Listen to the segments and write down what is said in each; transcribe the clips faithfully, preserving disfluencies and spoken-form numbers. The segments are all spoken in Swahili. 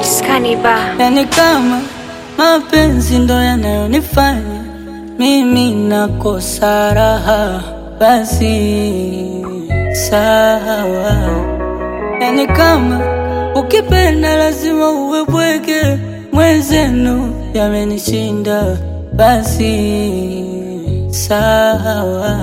Skaniba. Yani kama mapenzi ndo yanayonifanya mimi nakosa raha, basi sawa. Yani kama ukipenda lazima uwe bwege, mwenzenu yamenishinda, basi sawa.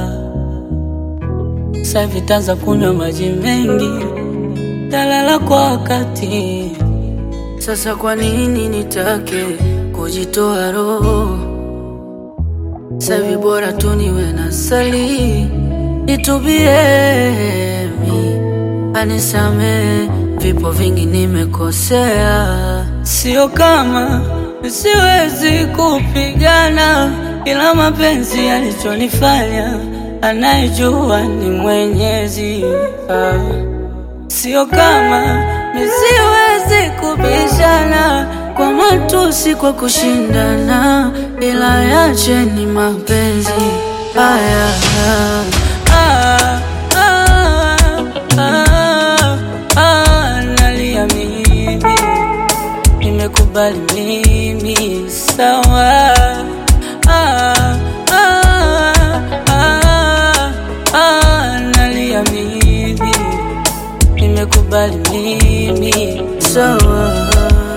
Sasa vitaanza kunywa maji mengi, talala kwa wakati. Sasa kwa nini nitake kujitoa roho? Sasa bora tu niwe na sali, nitubie mi, anisame, vipo vingi nimekosea. Sio kama siwezi kupigana, ila mapenzi yalichonifanya anayejua ni Mwenyezi. ah. Sio kama siwezi kubishana kwa matusi, kwa kushindana, ila yache ni mapenzi haya. ah, ah, ah, ah, nalia mimi, nimekubali mimi, sawa. ah, ah, ah, ah, nalia mimi, nimekubali mimi, sawa.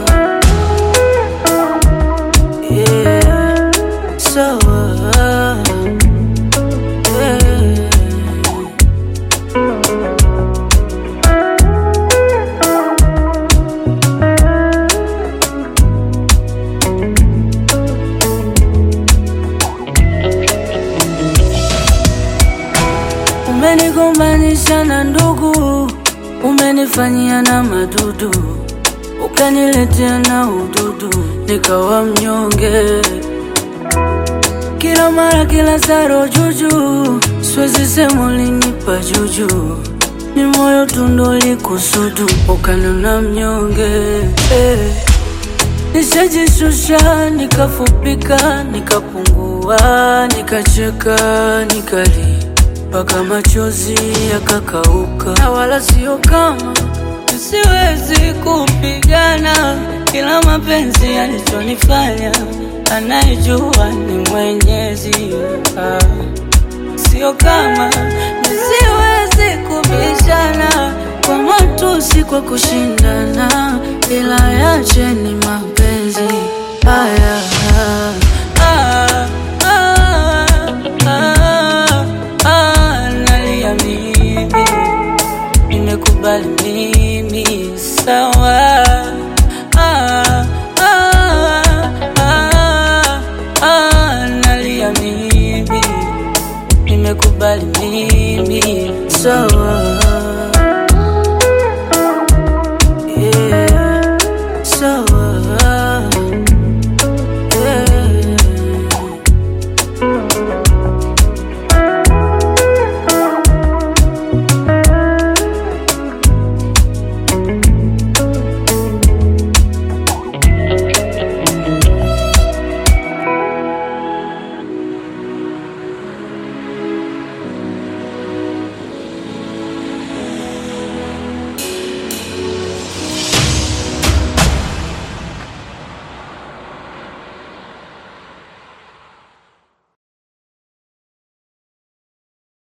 Yeah, sawa. Yeah. Umenigombanisha na ndugu, umenifanyia na madudu, ukaniletea na ududu, nikawa mnyonge. Kila mara kila saro juju, siwezi sema ulinipa juju, ni moyo tu ndo likusudu, ukanona mnyonge. eh. Nishajishusha, nikafupika, nikapungua, nikacheka, nikali, mpaka machozi yakakauka. Na wala sio kama siwezi kupigana, ila mapenzi yalichonifanya anayejua ni Mwenyezi. ah. Sio kama siwezi kubishana kwa matusi, kwa kushindana, ila yache ni mapenzi haya. ah, ah, ah, ah, nalia mimi, nimekubali mimi, sawa. ah, ah, ah, ah, nalia mimi, nimekubali mimi, sawa.